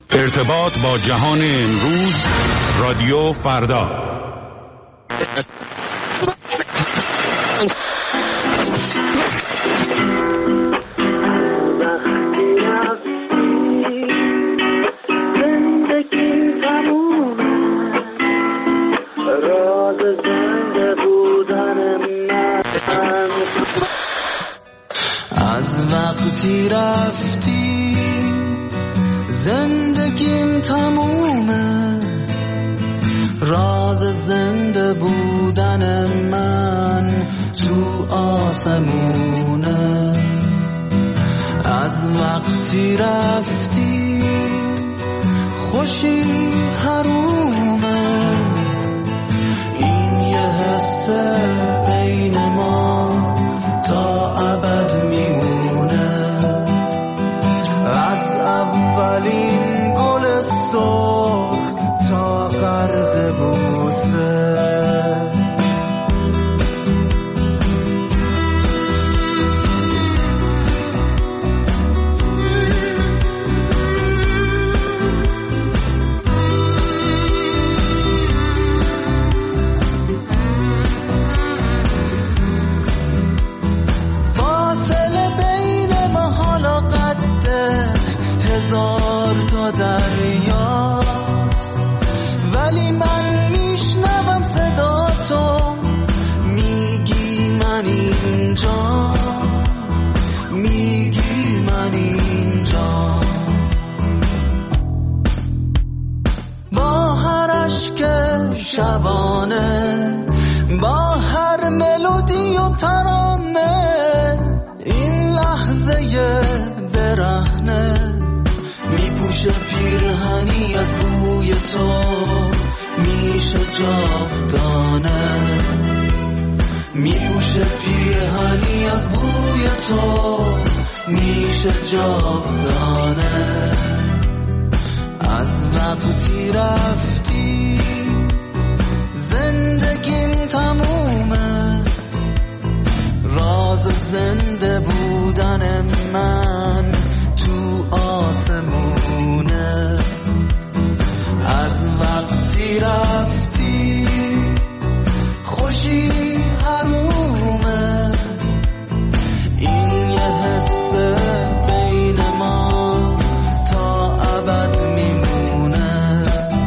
ارتباط با جهان امروز، رادیو فردا. از وقتی رفتی زندگیم تمومه، راز زنده بودن من تو آسمونه. از وقتی رفتی خوشی حرومه، این یه حس بین ما تا ابد میمونه. از اولین گل سرخ تا غرق بوسه، هزار تا دریاست، ولی من میشنوم صدا تو، میگی من اینجا، میگی من اینجا. با هر اشک شبانه، با هر ملودی و ترانه، این لحظه برهنه میپوشه پیرهنی از بوی تو، میشه جاودانه. میپوشه پیرهنی از بوی تو، میشه جاودانه. از وقتی رفتی زندگیم تمومه، راز زنده بودن من تو آسمونه. از وقتی رفتی خوشی حرومه، این یه حس بین ما تا ابد میمونه.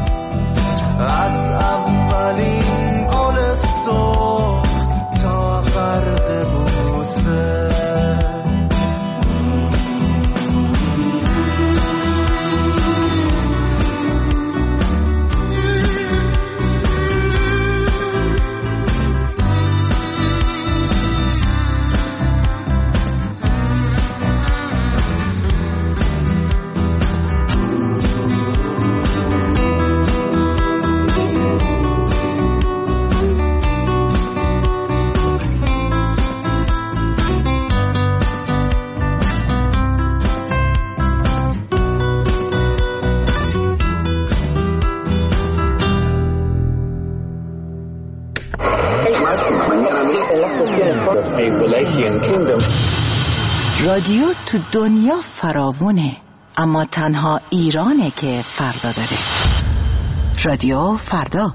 از اولین گل سرخ تا غرق بوسه. رادیو تو دنیا فراوونه، اما تنها ایرانه که فردا داره. رادیو فردا.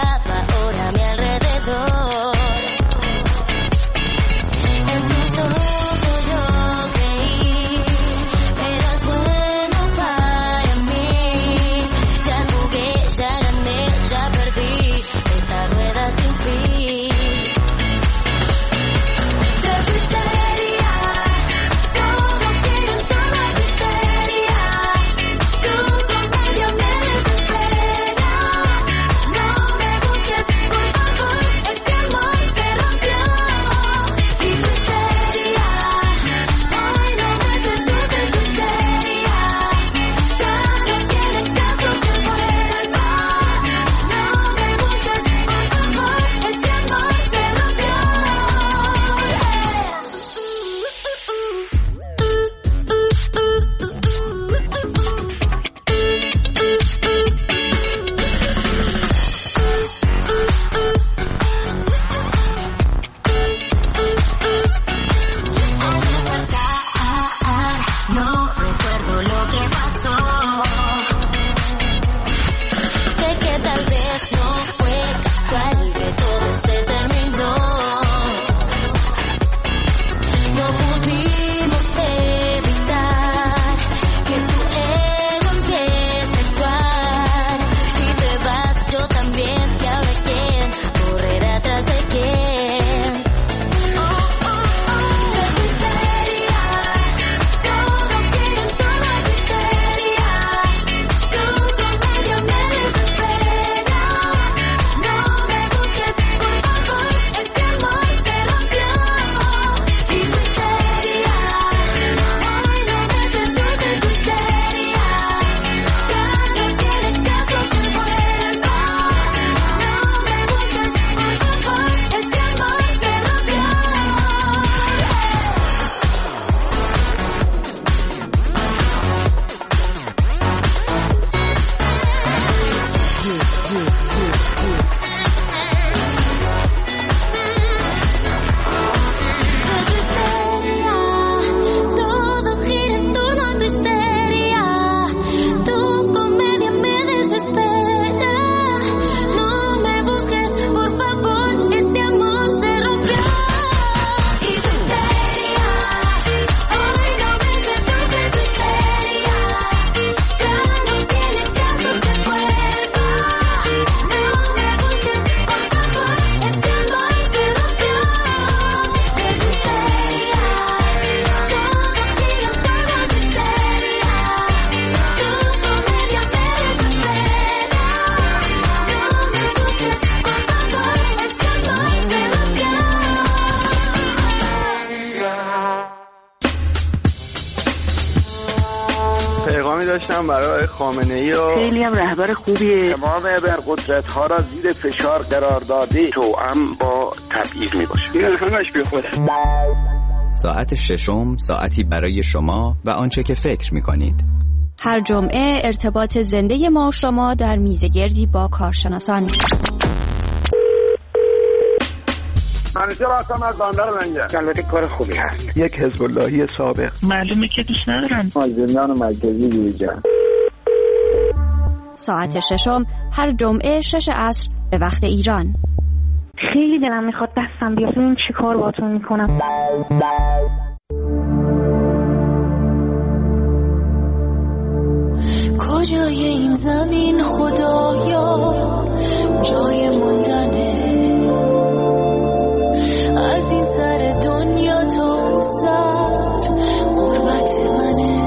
En tu داشتم برای خامنه‌ای و خیلی هم رهبر خوبیه. تمام ابرقدرت‌ها را زیر فشار قرار داده، توأم با تبعیض میباشه. این همش بیخوده. ساعت ششم، ساعتی برای شما و آنچه که فکر می‌کنید. هر جمعه ارتباط زنده ما و شما در میزگردی با کارشناسان. منیژه هستم از بندر منجر. البته کار خوبی هست. یک حزب اللهی سابق. معلومه که دوست ندارن. زندان مرکزی بیرجان. ساعت ششم هر جمعه 6 عصر به وقت ایران. خیلی دلم میخواد دستم بیاد این چی کار باتون میکنم. کجای این زمین خدایا جای موندنه، از این سر دنیا تا اون سر غربت منه.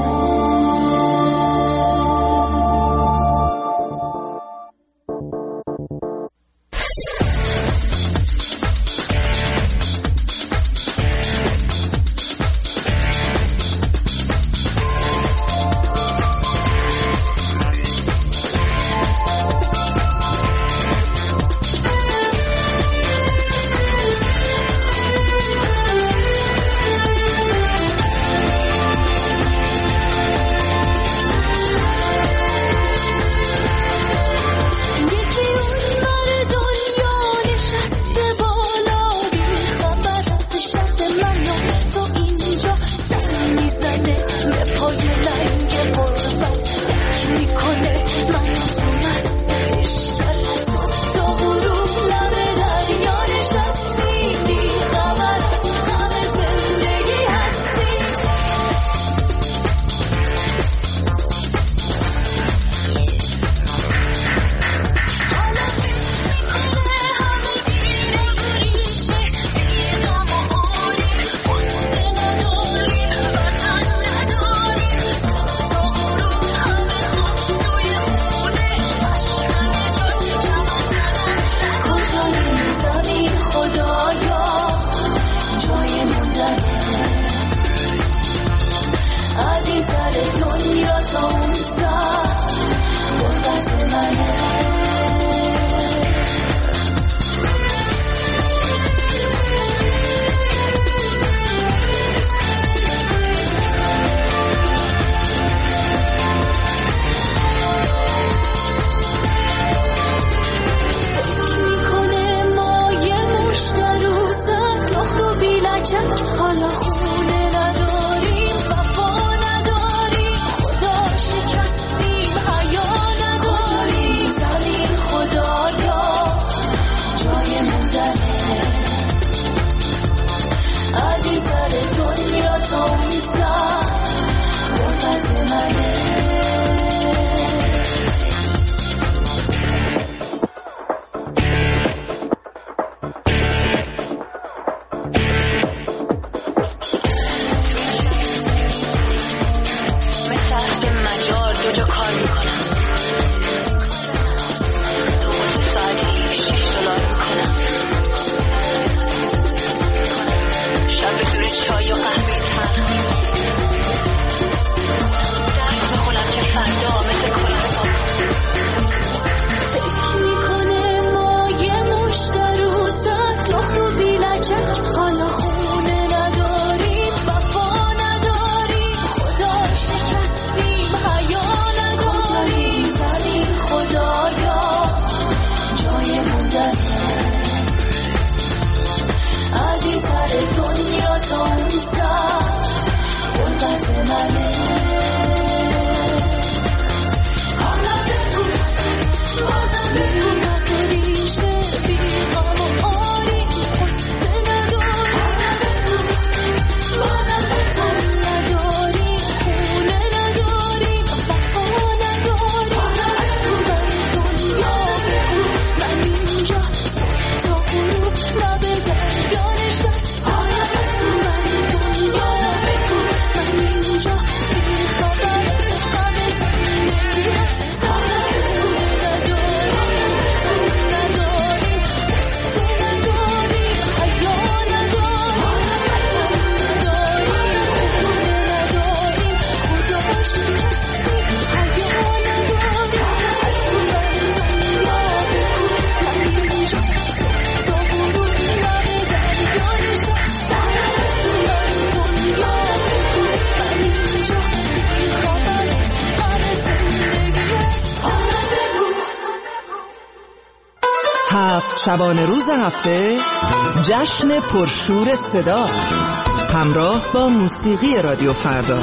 شبانه روز هفته جشن پرشور صدا همراه با موسیقی رادیو فردا.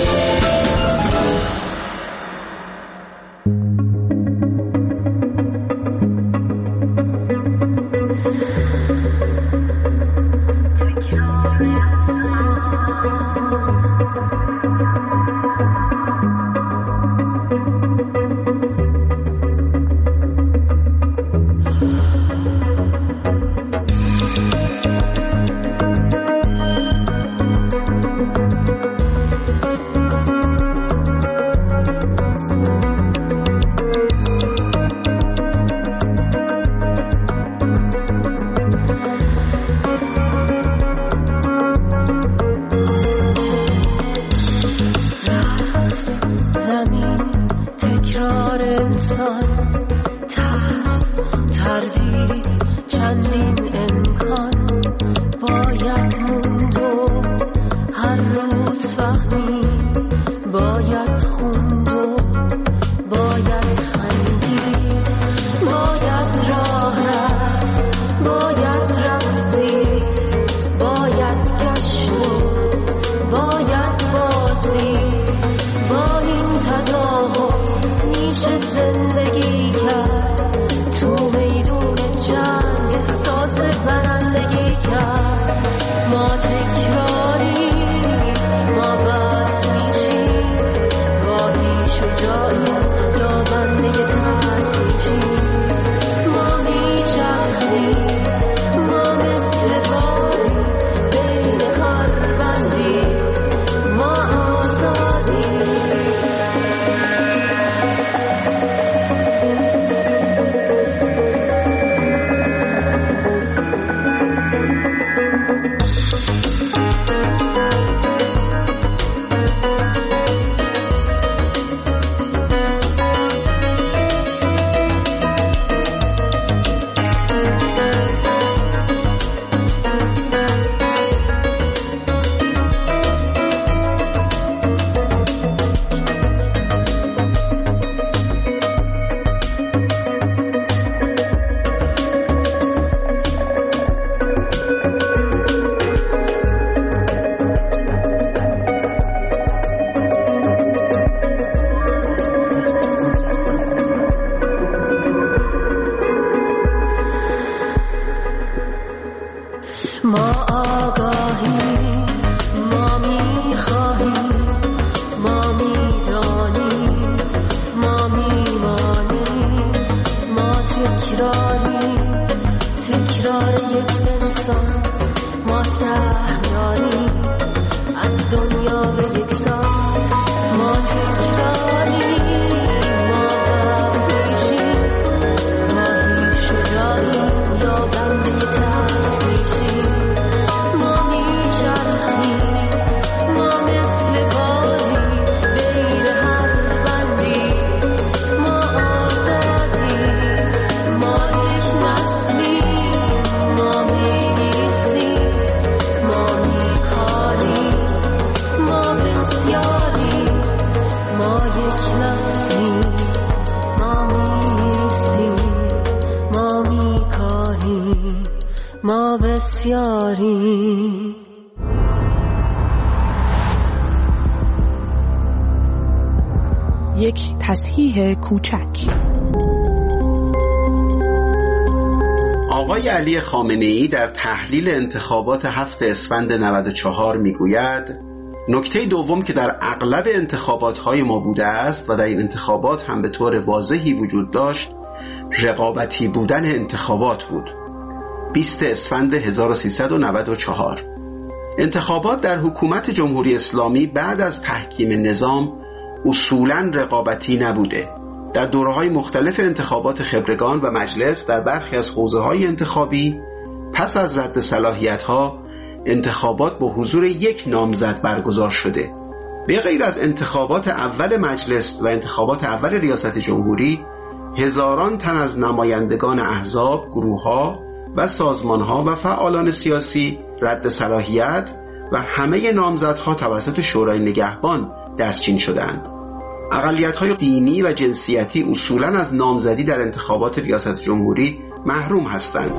یک تصحیح کوچک. آقای علی خامنه‌ای در تحلیل انتخابات 7 اسفند 94 میگوید نکته دوم که در اغلب انتخابات‌های ما بوده است و در این انتخابات هم به طور واضحی وجود داشت رقابتی بودن انتخابات بود. 20 اسفند 1394 انتخابات در حکومت جمهوری اسلامی بعد از تحکیم نظام اصولاً رقابتی نبوده. در دوره‌های مختلف انتخابات خبرگان و مجلس در برخی از حوزه‌های انتخابی پس از رد صلاحیت‌ها انتخابات با حضور یک نامزد برگزار شده. به غیر از انتخابات اول مجلس و انتخابات اول ریاست جمهوری، هزاران تن از نمایندگان احزاب، گروه‌ها و سازمان‌ها و فعالان سیاسی رد صلاحیت و همه نامزدها توسط شورای نگهبان دستچین شدند. اقلیت‌های دینی و جنسیتی اصولاً از نامزدی در انتخابات ریاست جمهوری محروم هستند.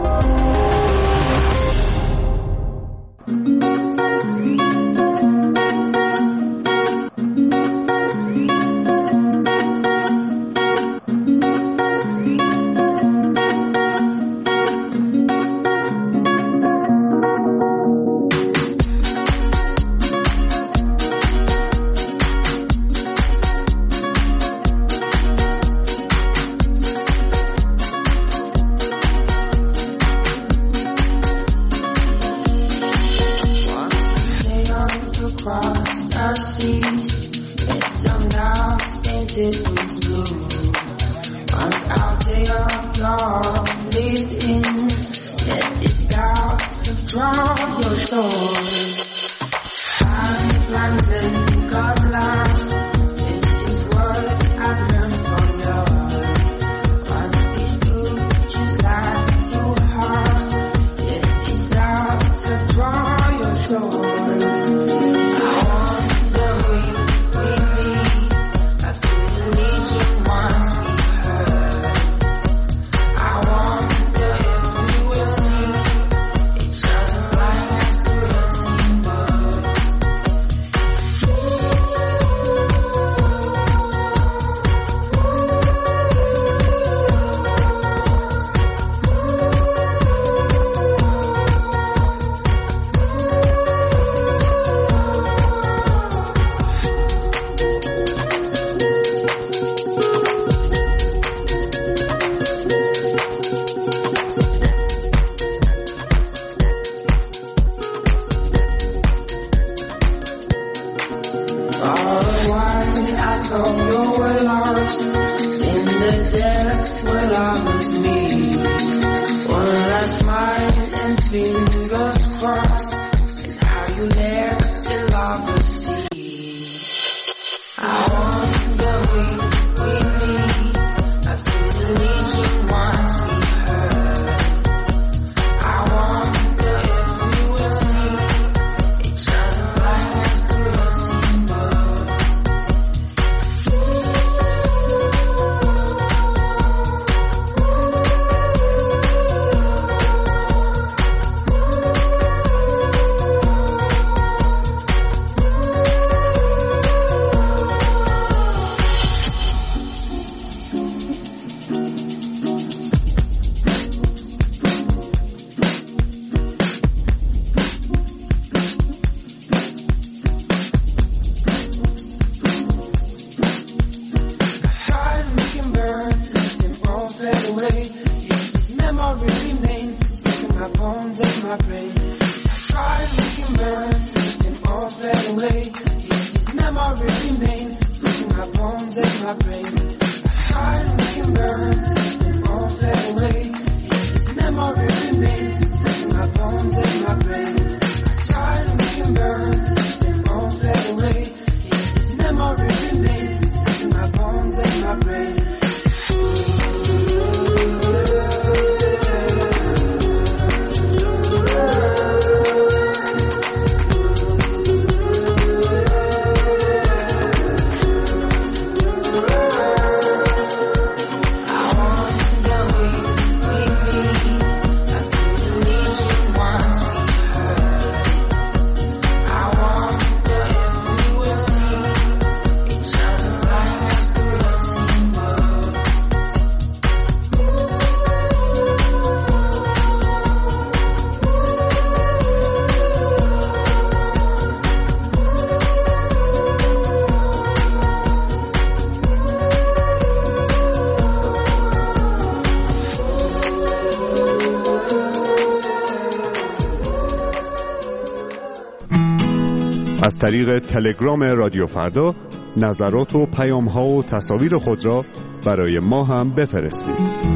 از طریق تلگرام رادیو فردا نظرات و پیام‌ها و تصاویر خود را برای ما هم بفرستید.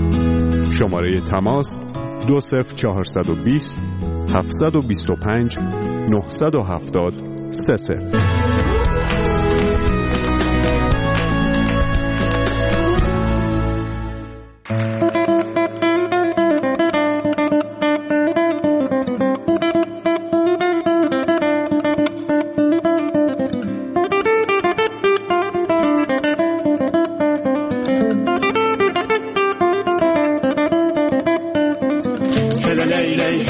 شماره تماس 20420 725 970 30.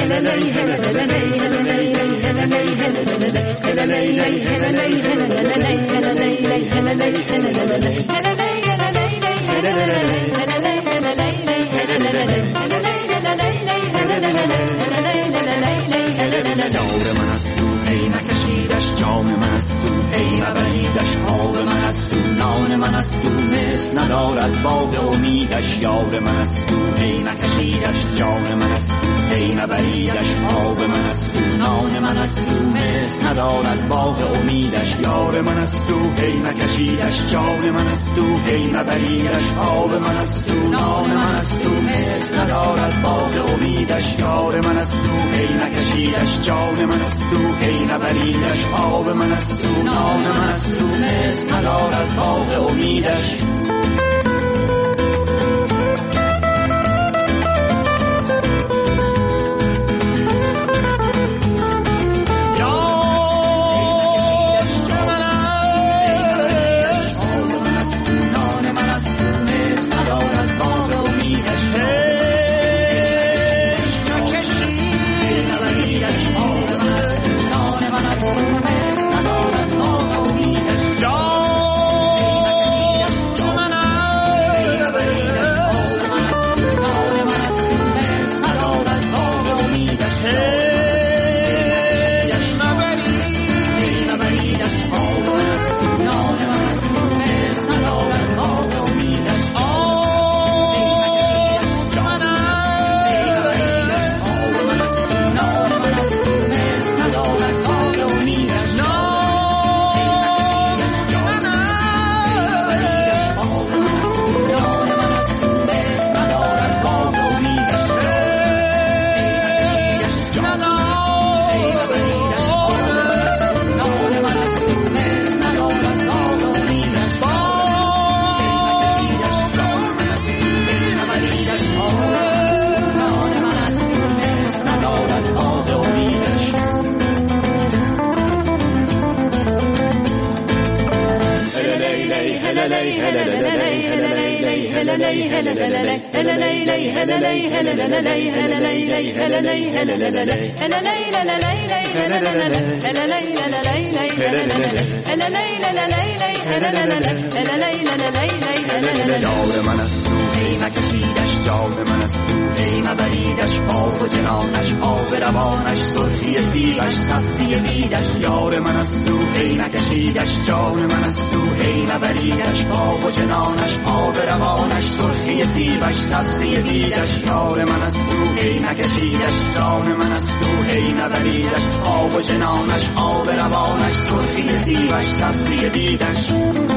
من است تو ای نکشیدش جام من است تو ای نبریدش آب من است تو نان من است تو مثل ندارد باغ امیدش یار من است تو ای نکشیدش جام من است تو ای نبریدش آب من است تو نان من است تو مثل ندارد باغ امیدش یار من است تو ای نکشیدش جام من است تو ای نبریدش آب من است تو نان من است تو مثل ندارد باغ امیدش یار من است تو ای نکشیدش جام من است تو ای نبریدش آب من است تو نان من است تو مثل ندارد باغ امیدش یار من است تو ای نکشیدش جام من است تو ای نبریدش باغ و جنانش آب روانش سرخی سیبش سبزی بیدش یار من است تو ای نکشیدش جام من است تو ای نبریدش باغ و جنانش آب روانش سرخی سیبش سبزی بیدش یار من است تو ای نکشیدش جام من است تو ای نبریدش باغ و جنانش آب روانش سرخی سیبش سبزی بیدش